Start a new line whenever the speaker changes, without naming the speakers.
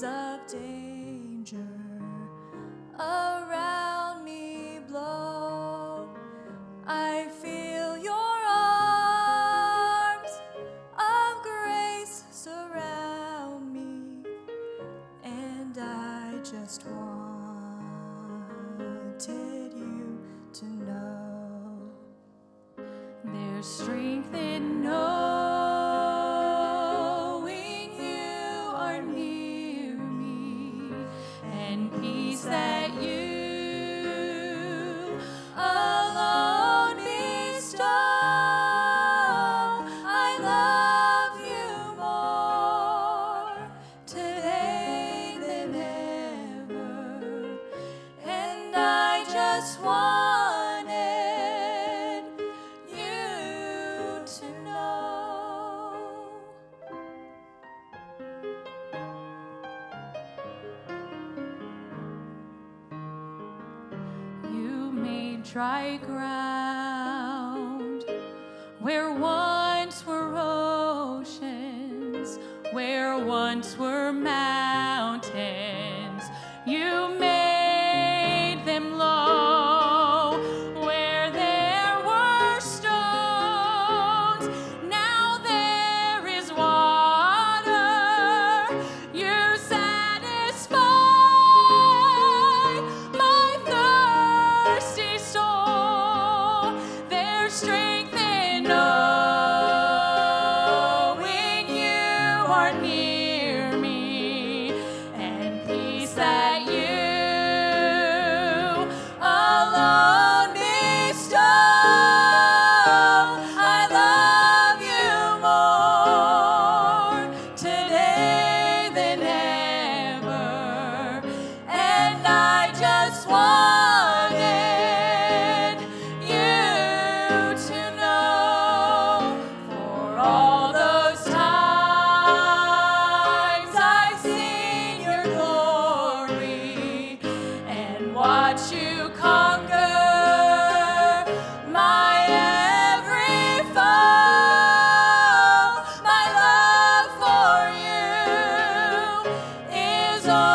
winds of danger around me blow, I feel your arms of grace surround me, and I just wanted you to know there's strength in knowing you are near me, and peace that you alone bestow. I love you more today than ever, and I just wanted you to know. You made dry ground where once were oceans, where once were mountains. You made them low where there were stones. Now there is water. You satisfy my thirsty soul. There's strength in knowing you are near me, and peace that you alone bestow. I love you more today than ever, and I just wanted you to know. For all those times I've seen your glory and watched you conquer my every foe. My love for you is all